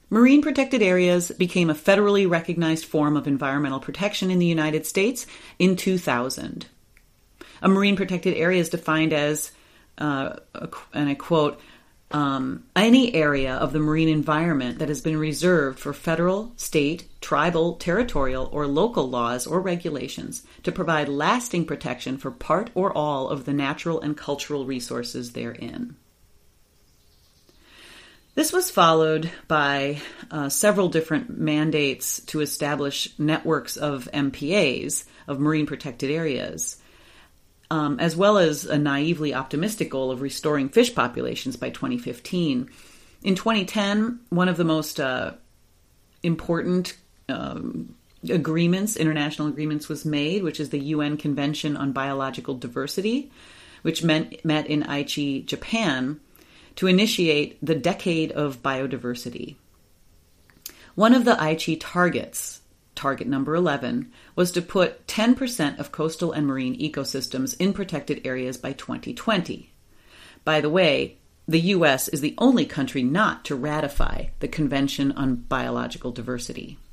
Marine protected areas became a federally recognized form of environmental protection in the United States in 2000. A marine protected area is defined as, and I quote, any area of the marine environment that has been reserved for federal, state, tribal, territorial, or local laws or regulations to provide lasting protection for part or all of the natural and cultural resources therein. This was followed by several different mandates to establish networks of MPAs, of marine protected areas, as well as a naively optimistic goal of restoring fish populations by 2015. In 2010, one of the most important international agreements was made, which is the UN Convention on Biological Diversity, which met in Aichi, Japan, to initiate the Decade of Biodiversity. One of the Aichi targets, target number 11, was to put 10% of coastal and marine ecosystems in protected areas by 2020. By the way, the U.S. is the only country not to ratify the Convention on Biological Diversity.